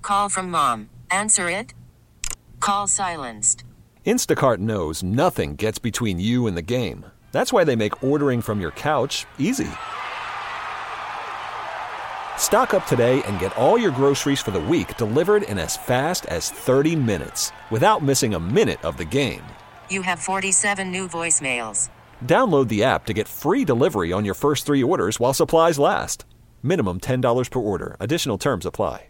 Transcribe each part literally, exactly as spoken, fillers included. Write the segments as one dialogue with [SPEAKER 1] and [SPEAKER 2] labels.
[SPEAKER 1] call from mom. Answer it. Call silenced.
[SPEAKER 2] Instacart knows nothing gets between you and the game. That's why they make ordering from your couch easy. Stock up today and get all your groceries for the week delivered in as fast as thirty minutes without missing a minute of the game.
[SPEAKER 1] You have forty-seven new voicemails.
[SPEAKER 2] Download the app to get free delivery on your first three orders while supplies last. Minimum ten dollars per order. Additional terms apply.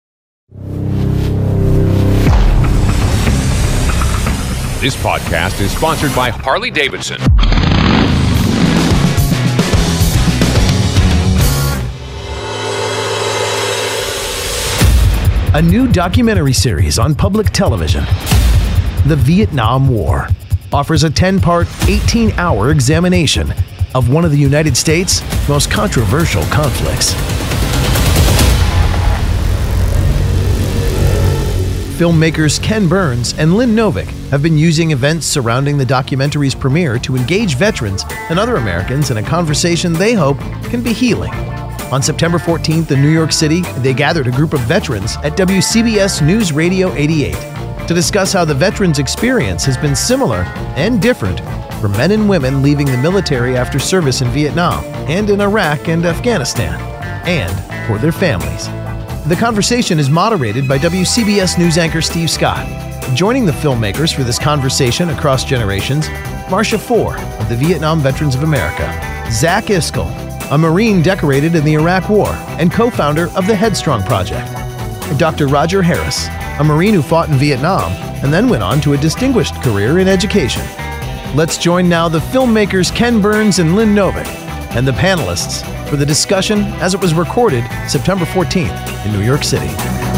[SPEAKER 3] This podcast is sponsored by Harley-Davidson.
[SPEAKER 4] A new documentary series on public television, The Vietnam War, offers a ten-part, eighteen-hour examination of one of the United States' most controversial conflicts. Filmmakers Ken Burns and Lynn Novick have been using events surrounding the documentary's premiere to engage veterans and other Americans in a conversation they hope can be healing. On September fourteenth in New York City, they gathered a group of veterans at W C B S News Radio eighty-eight to discuss how the veterans' experience has been similar and different for men and women leaving the military after service in Vietnam and in Iraq and Afghanistan, and for their families. The conversation is moderated by W C B S News anchor Steve Scott. Joining the filmmakers for this conversation across generations, Marcia Four of the Vietnam Veterans of America, Zach Iskel, a Marine decorated in the Iraq War and co-founder of the Headstrong Project, Doctor Roger Harris, a Marine who fought in Vietnam and then went on to a distinguished career in education. Let's join now the filmmakers Ken Burns and Lynn Novick and the panelists for the discussion as it was recorded September fourteenth in New York City.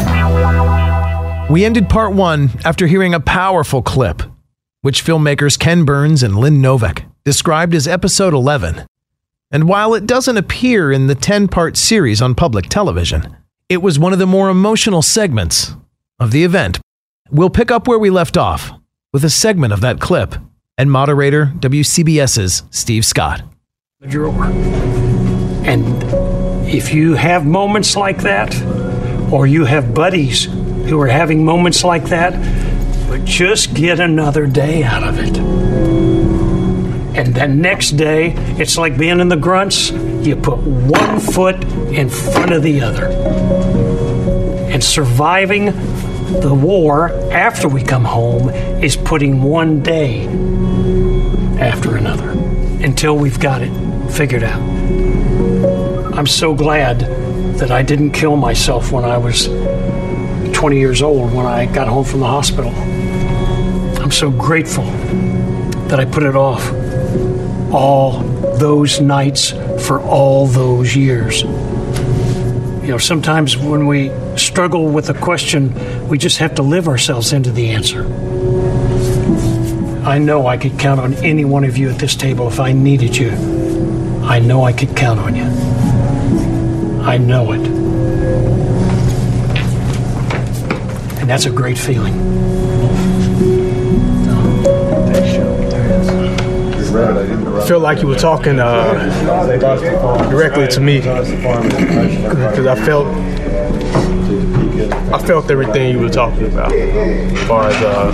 [SPEAKER 4] We ended part one after hearing a powerful clip, which filmmakers Ken Burns and Lynn Novick described as episode eleven. And while it doesn't appear in the ten-part series on public television, it was one of the more emotional segments of the event. We'll pick up where we left off with a segment of that clip and moderator WCBS's Steve Scott.
[SPEAKER 5] The drawer. And if you have moments like that, or you have buddies who are having moments like that, but just get another day out of it. And then next day, it's like being in the grunts. You put one foot in front of the other. And surviving the war after we come home is putting one day after another until we've got it figured out. I'm so glad that I didn't kill myself when I was twenty years old when I got home from the hospital. I'm so grateful that I put it off all those nights for all those years. You know, sometimes when we struggle with a question, we just have to live ourselves into the answer. I know I could count on any one of you at this table if I needed you. I know I could count on you. I know it. And that's a great feeling.
[SPEAKER 6] I feel like you were talking uh, directly to me because I felt I felt everything you were talking about as far as uh,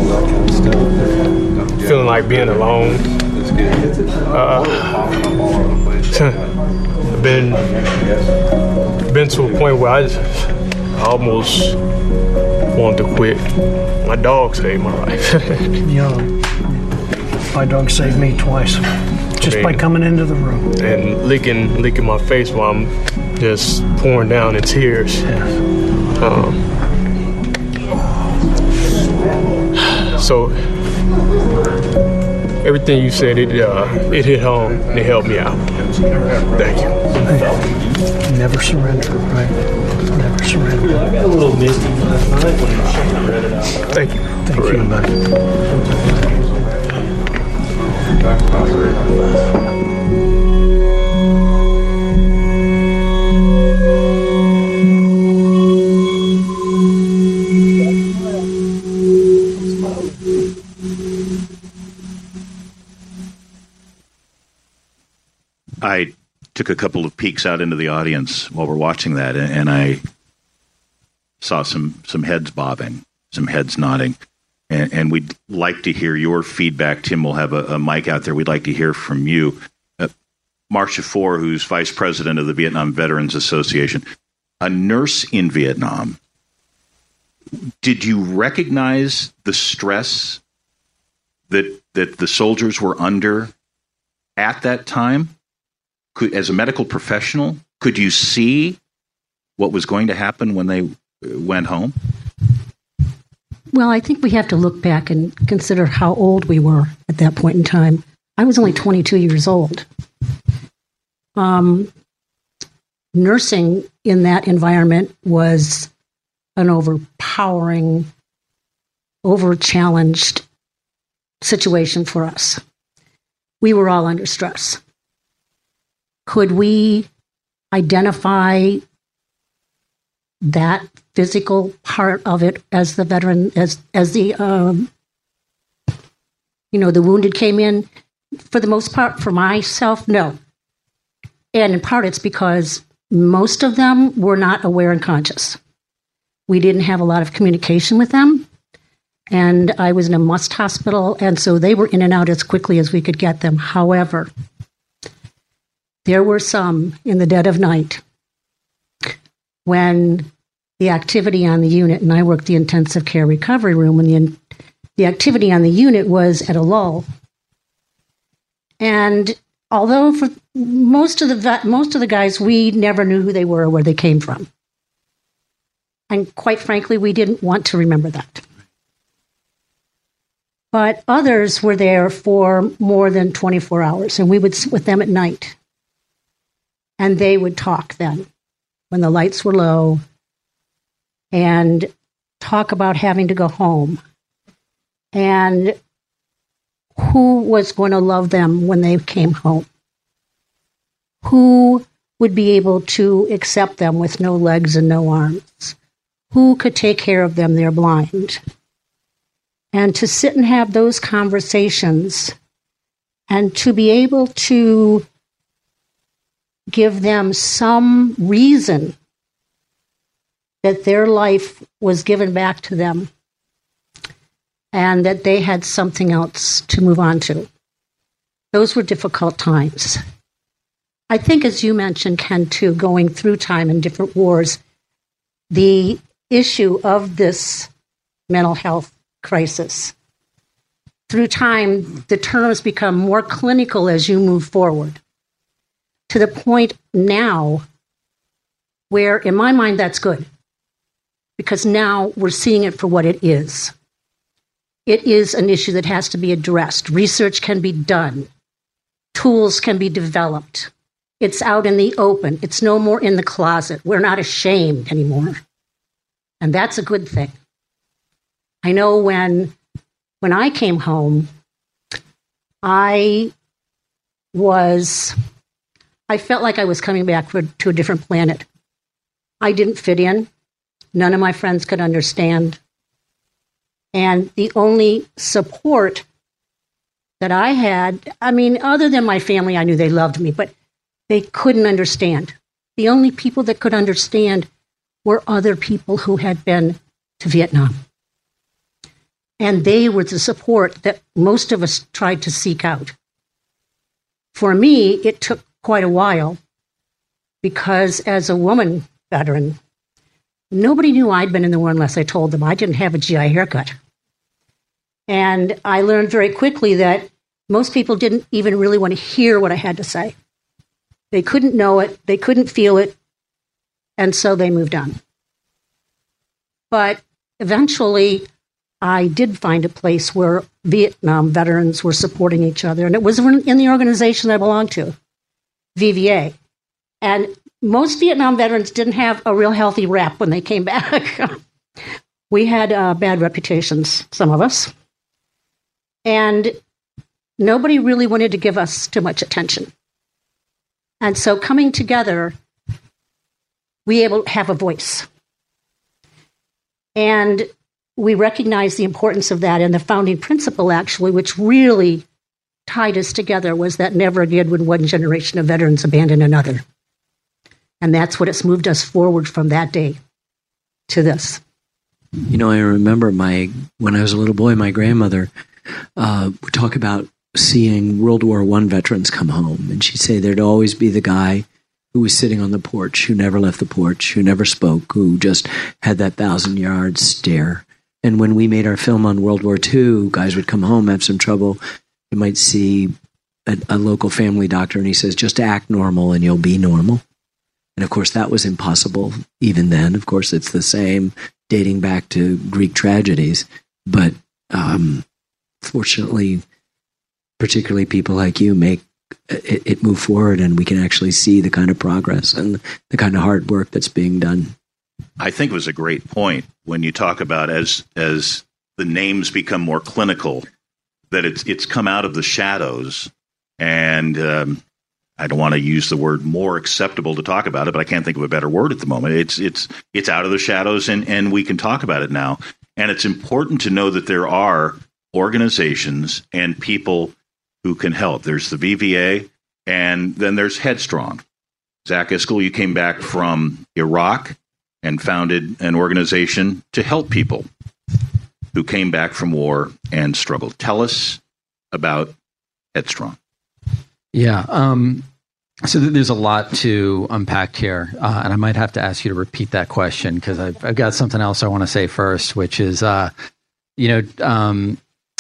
[SPEAKER 6] feeling like being alone. Uh, I've been been to a point where I, just, I almost wanted to quit. My dog saved my life.
[SPEAKER 5] Young. My dog saved me twice, just I mean, by coming into the room
[SPEAKER 6] and licking, licking my face while I'm just pouring down in tears.
[SPEAKER 5] Yeah.
[SPEAKER 6] Um, so everything you said, it uh, it hit home. And it helped me out. Thank you.
[SPEAKER 5] Never surrender, right? Never surrender. I got a little misty last night when I read it out.
[SPEAKER 6] Thank you.
[SPEAKER 5] Thank you, buddy.
[SPEAKER 7] I took a couple of peeks out into the audience while we're watching that, and I saw some some heads bobbing, some heads nodding. And, and we'd like to hear your feedback. Tim will have a, a mic out there. We'd like to hear from you. Uh, Marcia Four, who's vice president of the Vietnam Veterans Association, a nurse in Vietnam. Did you recognize the stress that that the soldiers were under at that time? Could, as a medical professional, could you see what was going to happen when they went home?
[SPEAKER 8] Well, I think we have to look back and consider how old we were at that point in time. I was only twenty-two years old. Um, nursing in that environment was an overpowering, over-challenged situation for us. We were all under stress. Could we identify that physical part of it as the veteran, as as the um, you know, the wounded came in? For the most part, for myself, no. And in part, it's because most of them were not aware and conscious. We didn't have a lot of communication with them, and I was in a must hospital, and so they were in and out as quickly as we could get them. However, there were some in the dead of night when the activity on the unit, and I worked the intensive care recovery room, when the, the activity on the unit was at a lull. And although for most of the most of the guys, we never knew who they were or where they came from. And quite frankly, we didn't want to remember that. But others were there for more than twenty-four hours, and we would sit with them at night. And they would talk then, when the lights were low, and talk about having to go home, and who was going to love them when they came home, who would be able to accept them with no legs and no arms, who could take care of them, they're blind. And to sit and have those conversations and to be able to give them some reason that their life was given back to them and that they had something else to move on to. Those were difficult times. I think, as you mentioned, Ken, too, going through time in different wars, the issue of this mental health crisis, through time, the terms become more clinical as you move forward, to the point now where, in my mind, that's good. Because now we're seeing it for what it is. It is an issue that has to be addressed. Research can be done. Tools can be developed. It's out in the open. It's no more in the closet. We're not ashamed anymore. And that's a good thing. I know when, when I came home, I was, I felt like I was coming back for, to a different planet. I didn't fit in. None of my friends could understand. And the only support that I had, I mean, other than my family, I knew they loved me, but they couldn't understand. The only people that could understand were other people who had been to Vietnam. And they were the support that most of us tried to seek out. For me, it took quite a while because as a woman veteran, nobody knew I'd been in the war unless I told them. I didn't have a G I haircut. And I learned very quickly that most people didn't even really want to hear what I had to say. They couldn't know it. They couldn't feel it. And so they moved on. But eventually, I did find a place where Vietnam veterans were supporting each other. And it was in the organization I belonged to, V V A. And most Vietnam veterans didn't have a real healthy rep when they came back. We had uh, bad reputations, some of us. And nobody really wanted to give us too much attention. And so coming together, we able to have a voice. And we recognize the importance of that. And the founding principle, actually, which really tied us together, was that never again would one generation of veterans abandon another. And that's what has moved us forward from that day. to this?
[SPEAKER 9] You know, I remember my when I was a little boy, my grandmother uh, would talk about seeing World War One veterans come home, and she'd say there'd always be the guy who was sitting on the porch, who never left the porch, who never spoke, who just had that thousand yard stare. And when we made our film on World War Two, guys would come home, have some trouble. You might see a, a local family doctor, and he says, just act normal and you'll be normal. And of course, that was impossible even then. Of course, it's the same dating back to Greek tragedies. But um, fortunately, particularly people like you make it, it move forward, and we can actually see the kind of progress and the kind of hard work that's being done.
[SPEAKER 7] I think it was a great point when you talk about as as the names become more clinical, that it's it's come out of the shadows, and um, I don't want to use the word more acceptable to talk about it, but I can't think of a better word at the moment. It's it's it's out of the shadows, and, and we can talk about it now. And it's important to know that there are organizations and people who can help. There's the V V A, and then there's Headstrong. Zach Iscol, you came back from Iraq and founded an organization to help people who came back from war and struggled. Tell us about Headstrong.
[SPEAKER 10] Yeah. Um, so th- there's a lot to unpack here. Uh, and I might have to ask you to repeat that question because I've, I've got something else I want to say first, which is, uh, you know, um,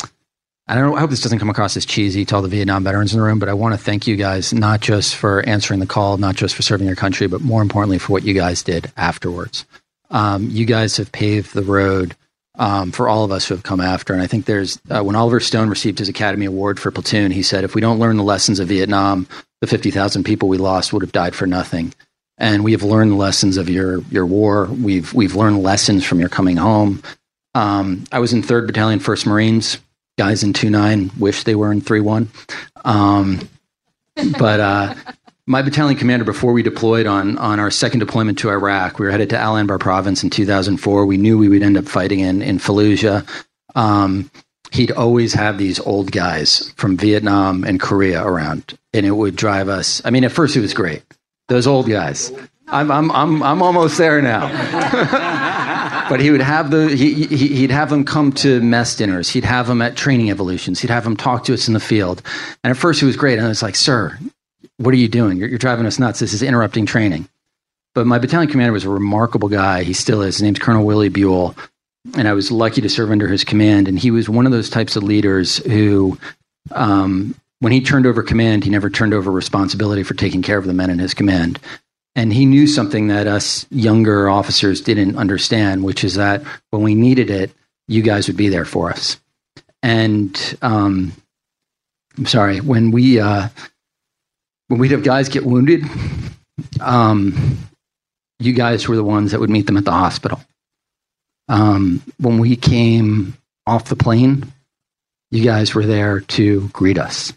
[SPEAKER 10] I don't know, I hope this doesn't come across as cheesy to all the Vietnam veterans in the room, but I want to thank you guys, not just for answering the call, not just for serving your country, but more importantly for what you guys did afterwards. Um, you guys have paved the road um, for all of us who have come after. And I think there's, uh, when Oliver Stone received his Academy Award for Platoon, he said, if we don't learn the lessons of Vietnam, the fifty thousand people we lost would have died for nothing. And we have learned the lessons of your, your war. We've, we've learned lessons from your coming home. Um, I was in third Battalion, first Marines. Guys in two nine wish they were in three one. Um, but uh, my battalion commander, before we deployed on on our second deployment to Iraq, we were headed to Al Anbar province in two thousand four. We knew we would end up fighting in, in Fallujah. Um, he'd always have these old guys from Vietnam and Korea around, and it would drive us. I mean, at first it was great. Those old guys. I'm I'm I'm I'm almost there now. But he would have the he, he he'd have them come to mess dinners. He'd have them at training evolutions. He'd have them talk to us in the field. And at first it was great. And I was like, "Sir, what are you doing? You're, you're driving us nuts. This is interrupting training." But my battalion commander was a remarkable guy. He still is. His name's Colonel Willie Buell, and I was lucky to serve under his command. And he was one of those types of leaders who, um, when he turned over command, he never turned over responsibility for taking care of the men in his command. And he knew something that us younger officers didn't understand, which is that when we needed it, you guys would be there for us. And um, I'm sorry, when we uh, when we'd have guys get wounded, um, you guys were the ones that would meet them at the hospital. Um, when we came off the plane, you guys were there to greet us.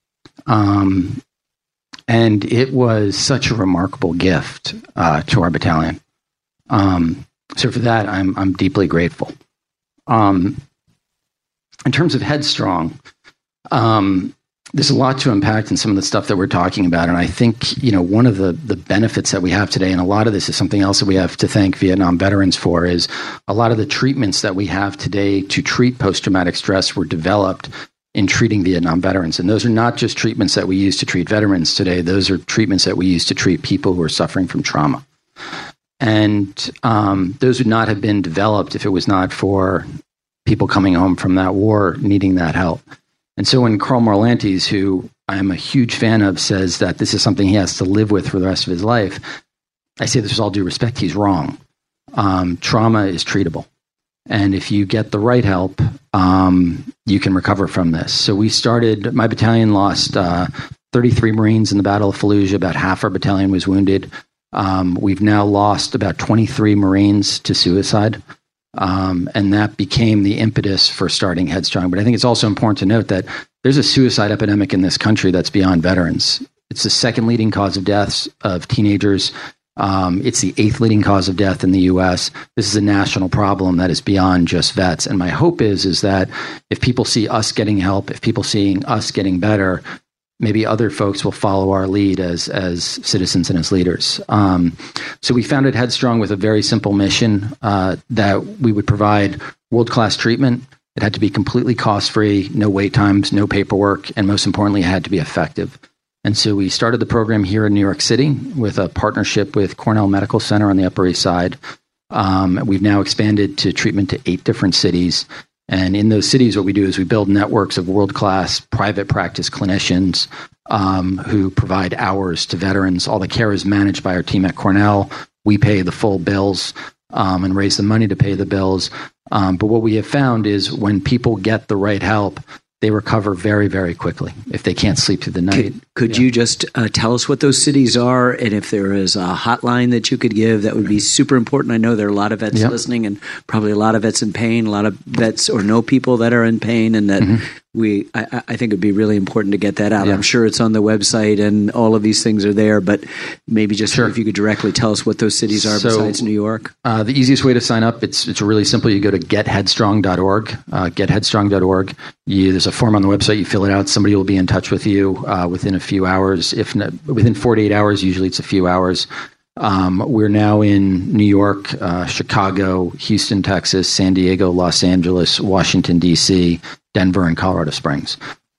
[SPEAKER 10] Um, And it was such a remarkable gift uh, to our battalion. Um, so for that, I'm I'm deeply grateful. Um, in terms of Headstrong, um, there's a lot to unpack in some of the stuff that we're talking about. And I think, you know, one of the, the benefits that we have today, and a lot of this is something else that we have to thank Vietnam veterans for, is a lot of the treatments that we have today to treat post-traumatic stress were developed in treating Vietnam veterans. And those are not just treatments that we use to treat veterans today. Those are treatments that we use to treat people who are suffering from trauma. And um, those would not have been developed if it was not for people coming home from that war needing that help. And so when Carl Morlantes, who I'm a huge fan of, says that this is something he has to live with for the rest of his life, I say this with all due respect, he's wrong. Um, trauma is treatable. And if you get the right help, um, you can recover from this. So we started, my battalion lost uh, thirty-three Marines in the Battle of Fallujah. About half our battalion was wounded. Um, we've now lost about twenty-three Marines to suicide. Um, and that became the impetus for starting Headstrong. But I think it's also important to note that there's a suicide epidemic in this country that's beyond veterans. It's the second leading cause of deaths of teenagers. Um, it's the eighth leading cause of death in the U S. This is a national problem that is beyond just vets. And my hope is, is that if people see us getting help, if people seeing us getting better, maybe other folks will follow our lead as as citizens and as leaders. Um, so we founded Headstrong with a very simple mission uh, that we would provide world-class treatment. It had to be completely cost-free, no wait times, no paperwork, and most importantly, it had to be effective. And so we started the program here in New York City with a partnership with Cornell Medical Center on the Upper East Side. Um, we've now expanded to treatment to eight different cities. And in those cities, what we do is we build networks of world-class private practice clinicians um, who provide hours to veterans. All the care is managed by our team at Cornell. We pay the full bills um, and raise the money to pay the bills. Um, but what we have found is when people get the right help, they recover very, very quickly if they can't sleep through the night.
[SPEAKER 9] Could, could
[SPEAKER 10] yeah.
[SPEAKER 9] you just uh, tell us what those cities are, and if there is a hotline that you could give, that would be super important. I know there are a lot of vets yep. listening, and probably a lot of vets in pain, a lot of vets or know people that are in pain, and that mm-hmm. we, I, I think it would be really important to get that out. Yeah. I'm sure it's on the website, and all of these things are there, but maybe just sure. if you could directly tell us what those cities are so, besides New York.
[SPEAKER 10] Uh, the easiest way to sign up, it's it's really simple. You go to get headstrong dot org, uh, get headstrong dot org. You, there's a form on the website. You fill it out. Somebody will be in touch with you uh, within a few hours. If not, within forty-eight hours, usually it's a few hours. Um, we're now in New York, uh, Chicago, Houston, Texas, San Diego, Los Angeles, Washington, D C, Denver, and Colorado Springs.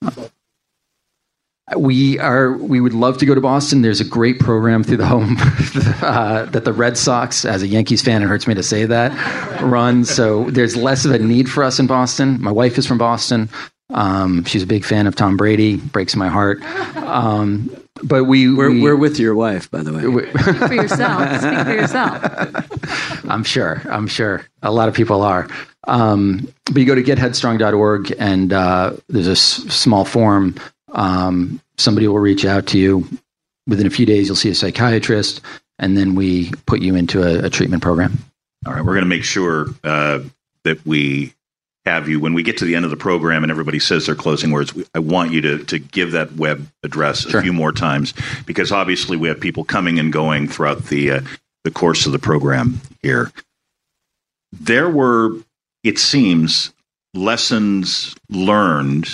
[SPEAKER 10] We are. We would love to go to Boston. There's a great program through the home uh, that the Red Sox, as a Yankees fan, it hurts me to say that, run. So there's less of a need for us in Boston. My wife is from Boston. Um, she's a big fan of Tom Brady. Breaks my heart. Um, but we
[SPEAKER 9] we're,
[SPEAKER 10] we,
[SPEAKER 9] we're with your wife, by the way.
[SPEAKER 11] We, Speak for yourself. Speak for yourself.
[SPEAKER 10] I'm sure. I'm sure. A lot of people are. Um, but you go to get headstrong dot org, and uh, there's a s- small form. Um, somebody will reach out to you. Within a few days, you'll see a psychiatrist, and then we put you into a, a treatment program.
[SPEAKER 7] All right. We're going to make sure uh, that we have you, when we get to the end of the program and everybody says their closing words, I want you to, to give that web address
[SPEAKER 10] sure.
[SPEAKER 7] a few more times, because obviously we have people coming and going throughout the, uh, the course of the program here. There were, it seems, lessons learned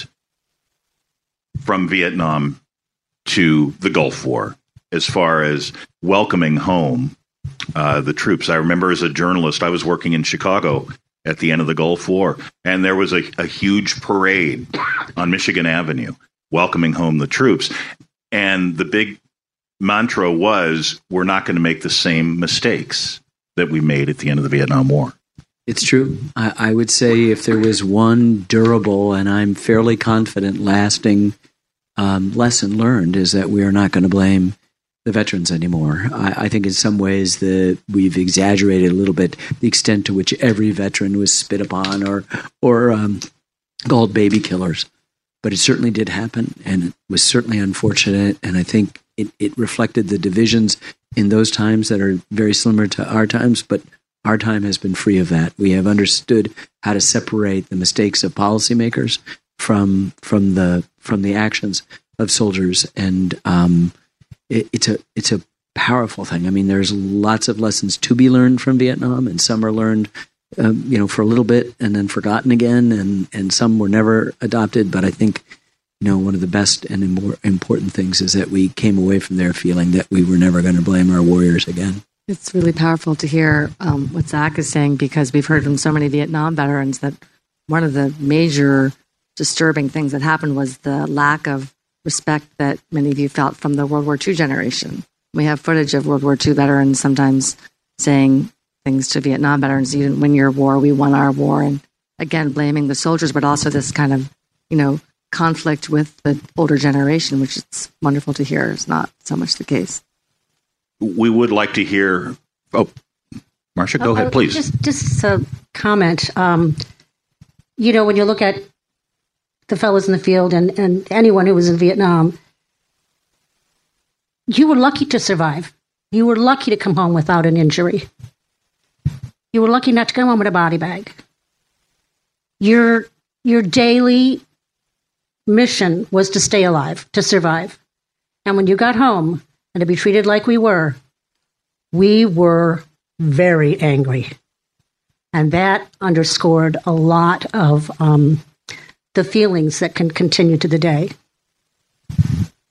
[SPEAKER 7] from Vietnam to the Gulf War as far as welcoming home uh, the troops. I remember as a journalist, I was working in Chicago at the end of the Gulf War, and there was a, a huge parade on Michigan Avenue welcoming home the troops. And the big mantra was, we're not going to make the same mistakes that we made at the end of the Vietnam War.
[SPEAKER 9] It's true. I, I would say if there was one durable, and I'm fairly confident lasting um, lesson learned, is that we are not going to blame the veterans anymore. I, I think in some ways that we've exaggerated a little bit the extent to which every veteran was spit upon or or um, called baby killers. But it certainly did happen, and it was certainly unfortunate. And I think it, it reflected the divisions in those times that are very similar to our times, but our time has been free of that. We have understood how to separate the mistakes of policymakers from from the from the actions of soldiers, and um, it, it's a it's a powerful thing. I mean, there's lots of lessons to be learned from Vietnam, and some are learned, um, you know, for a little bit and then forgotten again, and and some were never adopted. But I think, you know, one of the best and more important things is that we came away from there feeling that we were never going to blame our warriors again.
[SPEAKER 11] It's really powerful to hear um, what Zach is saying, because we've heard from so many Vietnam veterans that one of the major disturbing things that happened was the lack of respect that many of you felt from the World War Two generation. We have footage of World War Two veterans sometimes saying things to Vietnam veterans: "You didn't win your war, we won our war." And again, blaming the soldiers, but also this kind of, you know, conflict with the older generation, which is wonderful to hear is not so much the case.
[SPEAKER 7] We would like to hear. Oh, Marcia, go
[SPEAKER 8] uh,
[SPEAKER 7] ahead, please.
[SPEAKER 8] Just, just a comment. Um, you know, when you look at the fellows in the field and, and anyone who was in Vietnam, you were lucky to survive. You were lucky to come home without an injury. You were lucky not to come home with a body bag. Your your daily mission was to stay alive, to survive. And when you got home, and to be treated like we were, we were very angry. And that underscored a lot of um, the feelings that can continue to the day.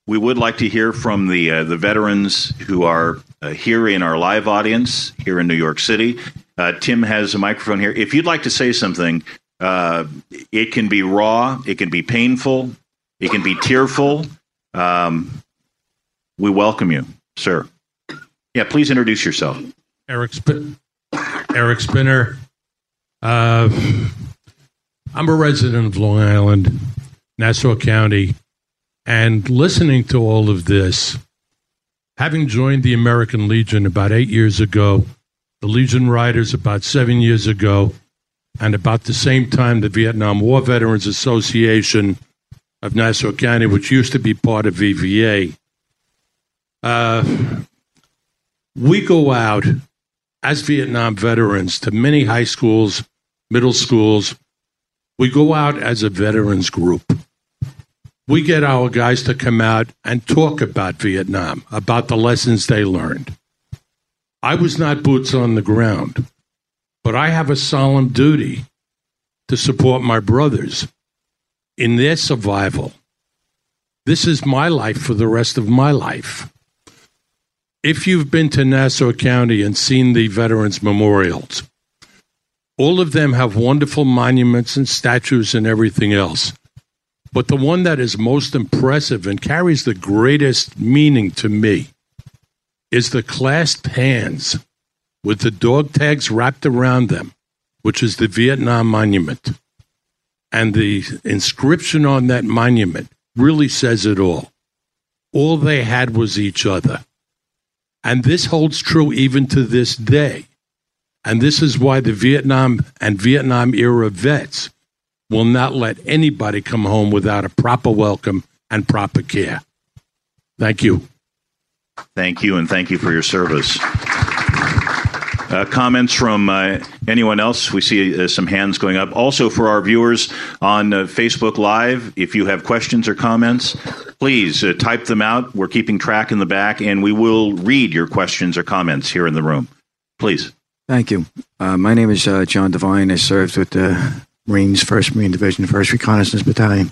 [SPEAKER 7] we would like to hear from the uh, the veterans who are uh, here in our live audience here in New York City. Uh, Tim has a microphone here. If you'd like to say something, uh, it can be raw, it can be painful, it can be tearful. Um, we welcome you, sir. Yeah, please introduce yourself.
[SPEAKER 12] Eric Spin- Eric Spinner. Uh, I'm a resident of Long Island, Nassau County, and listening to all of this, having joined the American Legion about eight years ago, the Legion Riders about seven years ago, and about the same time the Vietnam War Veterans Association of Nassau County, which used to be part of V V A. Uh, we go out as Vietnam veterans to many high schools, middle schools. We go out as a veterans group. We get our guys to come out and talk about Vietnam, about the lessons they learned. I was not boots on the ground, but I have a solemn duty to support my brothers in their survival. This is my life for the rest of my life. If you've been to Nassau County and seen the veterans memorials, all of them have wonderful monuments and statues and everything else. But the one that is most impressive and carries the greatest meaning to me is the clasped hands with the dog tags wrapped around them, which is the Vietnam Monument. And the inscription on that monument really says it all. All they had was each other. And this holds true even to this day. And this is why the Vietnam and Vietnam-era vets will not let anybody come home without a proper welcome and proper care. Thank you.
[SPEAKER 7] Thank you, and thank you for your service. Uh, comments from uh, anyone else? We see uh, some hands going up. Also, for our viewers on uh, Facebook Live, if you have questions or comments, please uh, type them out. We're keeping track in the back, and we will read your questions or comments here in the room. Please.
[SPEAKER 13] Thank you. Uh, my name is uh, John Devine. I served with the Marines, first Marine Division, first Reconnaissance Battalion.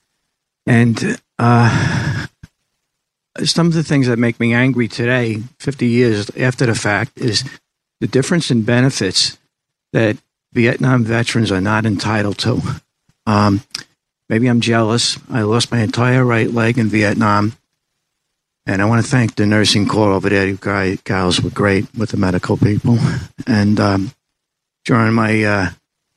[SPEAKER 13] And uh, some of the things that make me angry today, fifty years after the fact, is the difference in benefits that Vietnam veterans are not entitled to. Um, maybe I'm jealous. I lost my entire right leg in Vietnam. And I want to thank the nursing corps over there. You guys, gals were great with the medical people. And um, during my uh,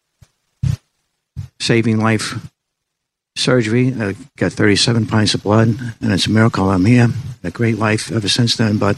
[SPEAKER 13] saving life surgery, I got thirty-seven pints of blood, and it's a miracle I'm here. A great life ever since then. But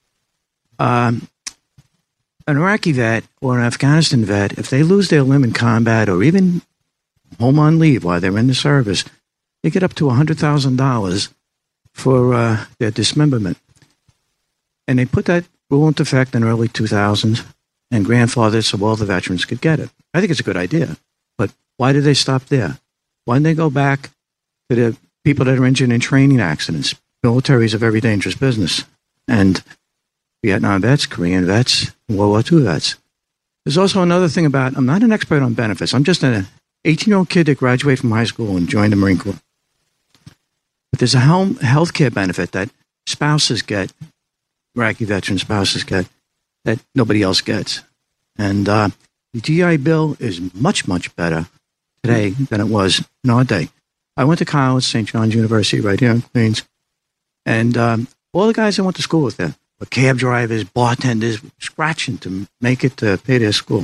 [SPEAKER 13] um, an Iraqi vet or an Afghanistan vet, if they lose their limb in combat or even home on leave while they're in the service, they get up to one hundred thousand dollars for uh, their dismemberment. And they put that rule into effect in early two thousands and grandfathered so all the veterans could get it. I think it's a good idea. But why did they stop there? Why didn't they go back to the people that are injured in training accidents? Military is a very dangerous business. And Vietnam vets, Korean vets, World War Two vets. There's also another thing about, I'm not an expert on benefits. I'm just an eighteen-year-old kid that graduated from high school and joined the Marine Corps. But there's a health care benefit that spouses get, Iraqi veteran spouses get, that nobody else gets. And uh, the G I Bill is much, much better today than it was in our day. I went to college, Saint John's University, right here in Queens. And um, all the guys I went to school with there were cab drivers, bartenders, scratching to make it to pay their school.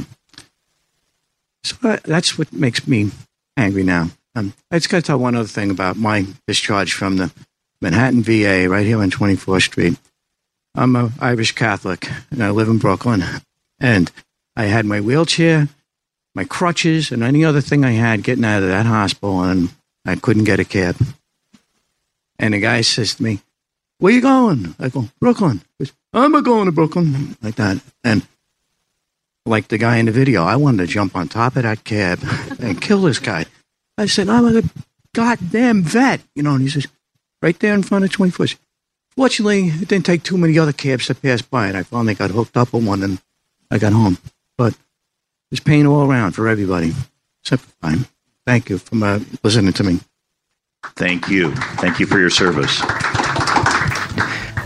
[SPEAKER 13] So uh, that's what makes me angry now. Um, I just got to tell one other thing about my discharge from the Manhattan V A right here on twenty-fourth Street. I'm an Irish Catholic, and I live in Brooklyn. And I had my wheelchair, my crutches, and any other thing I had getting out of that hospital, and I couldn't get a cab. And the guy says to me, "Where you going?" I go, "Brooklyn." He goes, "I'm not going to Brooklyn." Like that. And like the guy in the video, I wanted to jump on top of that cab and kill this guy. I said, "I'm a goddamn vet." You know, and he says, right there in front of twenty-fourth. Fortunately, it didn't take too many other cabs to pass by, and I finally got hooked up with one, and I got home. But there's pain all around for everybody, except for mine. Thank you for uh, listening to me.
[SPEAKER 7] Thank you. Thank you for your service.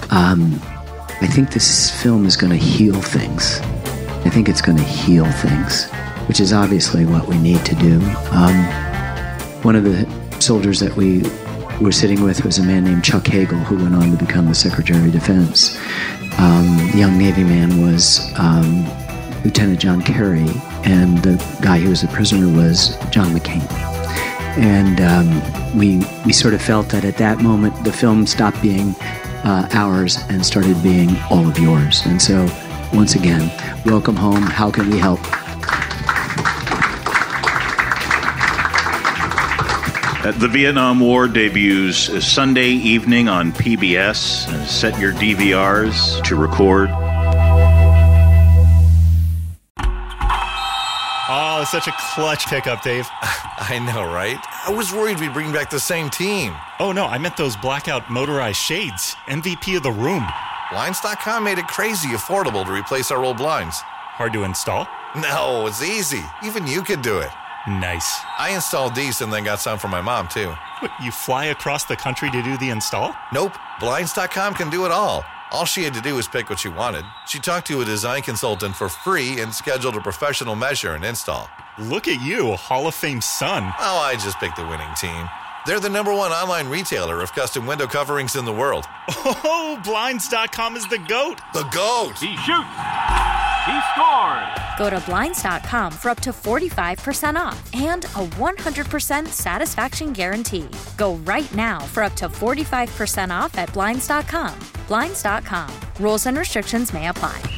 [SPEAKER 9] Um, I think this film is going to heal things. I think it's going to heal things, which is obviously what we need to do. Um, one of the soldiers that we were sitting with was a man named Chuck Hagel, who went on to become the Secretary of Defense. Um, the young Navy man was um, Lieutenant John Kerry, and the guy who was the prisoner was John McCain. And um, we we sort of felt that at that moment the film stopped being uh, ours and started being all of yours. And so, once again, welcome home. How can we help?
[SPEAKER 7] The Vietnam War debuts Sunday evening on P B S. Set your D V Rs to record.
[SPEAKER 14] Oh, such a clutch pickup, Dave.
[SPEAKER 15] I know, right? I was worried we'd bring back the same team.
[SPEAKER 14] Oh, no, I meant those blackout motorized shades. M V P of the room.
[SPEAKER 15] Blinds dot com made it crazy affordable to replace our old blinds.
[SPEAKER 14] Hard to install?
[SPEAKER 15] No, it's easy. Even you could do it.
[SPEAKER 14] Nice.
[SPEAKER 15] I installed these and then got some for my mom, too.
[SPEAKER 14] What, you fly across the country to do the install?
[SPEAKER 15] Nope. Blinds dot com can do it all. All she had to do was pick what she wanted. She talked to a design consultant for free and scheduled a professional measure and install.
[SPEAKER 14] Look at you, Hall of Fame son.
[SPEAKER 15] Oh, I just picked the winning team. They're the number one online retailer of custom window coverings in the world.
[SPEAKER 14] Oh, Blinds dot com is the GOAT.
[SPEAKER 15] The GOAT.
[SPEAKER 16] He shoots. He scores.
[SPEAKER 17] Go to Blinds dot com for up to forty-five percent off and a one hundred percent satisfaction guarantee. Go right now for up to forty-five percent off at Blinds dot com. Blinds dot com. Rules and restrictions may apply.